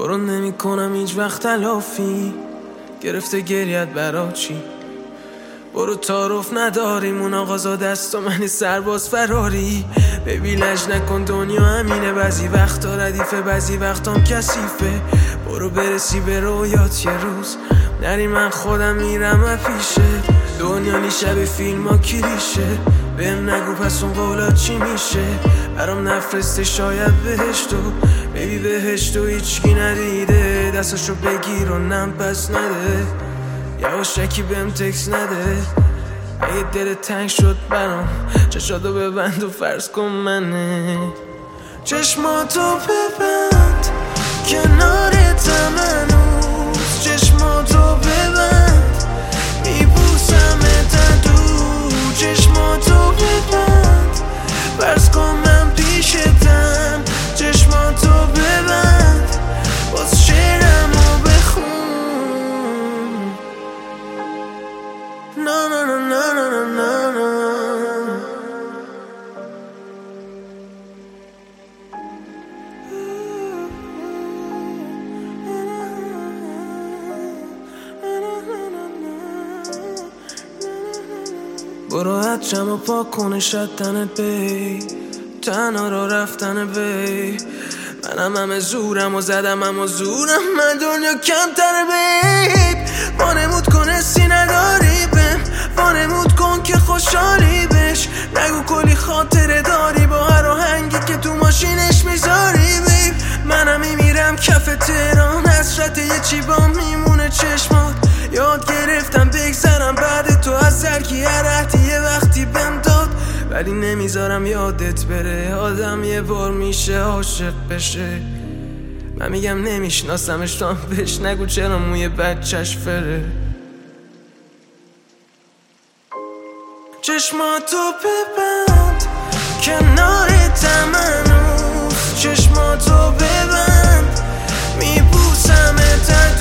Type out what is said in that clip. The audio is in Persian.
برو نمی کنم هیچ وقت تلافی، گرفته گریت برا چی؟ برو تعارف نداریم اون آقازا دست و منی سرباز فراری. ببی لج نکن دنیا همینه، بعضی وقتا ردیفه بعضی وقتام کثیفه. برو برسی به رویات یه روز نری، من خودم میرم افیشه. دنیا نی شب فیلم ها کلیشه، بهم نگو پس اون قولات چی میشه. برام نفرسته شاید بهشتو، ببی بهشتو هیچکی ندیده. دستاشو بگیر و نم پس نده، یواشکی بهم تکس نده. اگه دل تنگ شد برام چشاتو ببند و فرض کن منه. چشماتو ببند کنارتم هنوز، چشماتو ببند میبوسمت دور. چشماتو ببند فرض کن من پیشتم، چشماتو ببند باز شعرمو بخون. نا نا نا نا نا نا نا. برو حجم و پاک کنه شدنت بی، تنها را رفتن بی. منم همه زورم و زدم اما زورم من دنیا کمتر بیب. وانمود کن حسی نداری بهم، وانمود کن که خوشحالی بش. نگو کلی خاطره داری با هر آهنگی که تو ماشینش میذاری بیب. منم میمیرم کف تهران، حسرت یه چی با میمونه چشمات. یاد گرفتم بگذرم بعد تو از زرکی هر عهدی یه وقتی بهم داد، ولی نمیذارم یادت بره. آدم یه بار میشه عاشق بشه. من میگم نمیشناسمش تو هم بهش نگو چرا موی بچهش فره. چشماتو ببند کنارتم هنوز، چشماتو ببند میبوسمت